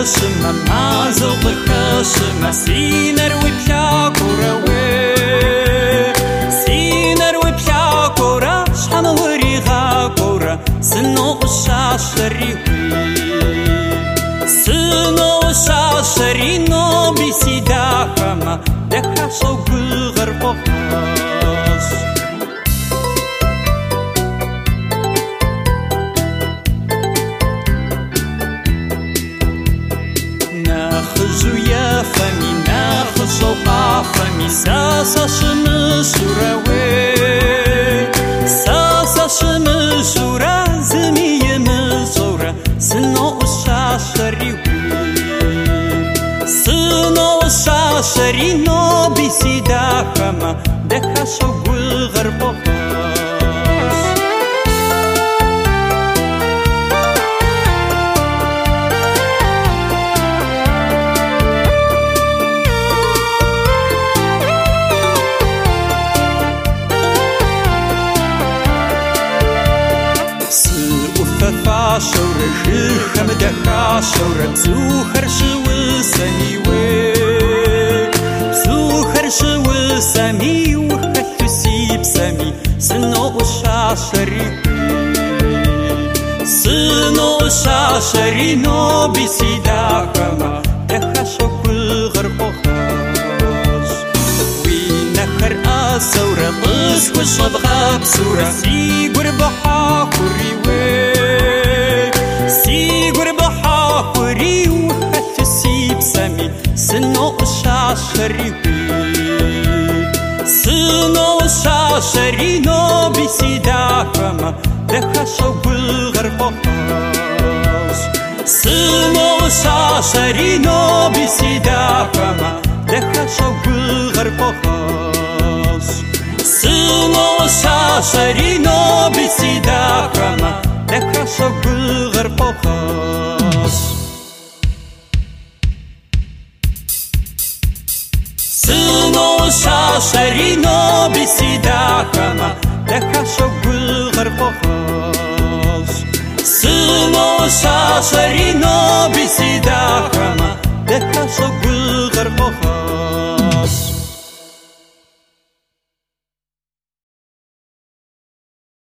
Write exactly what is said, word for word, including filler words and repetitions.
خشم مازوق خشم سينر وبشاكورا وي سينر وبشاكورا شحال وريغا كورا سنو الشاشري سنو الشاشري نو بسيدا كما دكا شوق الغرب ناخذ يا فمي ناخذ وقع فمي ساسا شمس وراوي ساسا شمس ورا زمي مزورا سنو الشاشري سنو الشاشري نو بسيدا كما دكا شوق الغرب شورة شيخة مدكا شورة زوخر شو سميوي زوخر شو سمي وخثو سيب سمي سنو الشاشري سنو الشاشري نو بسيدا كما دكا شوك الغربوخاش وينكر أسورة طس وشبغا بسورة سيقور بحا كوريوي سيقور بحا كوري وخث سيب سمي سنو الشاشري سنو الشاشري نو بسيدا كما دكا شوق الغربوخاش سنو الشاشري نو بسيدا كما دكا شوق الغربوخاش سنو الشاشري نو بسيدا كما دكا شوق الغربوخاش سنو الشاشري نو بسيدا كما دكا شوق الغربوخاش سنو الشاشري نو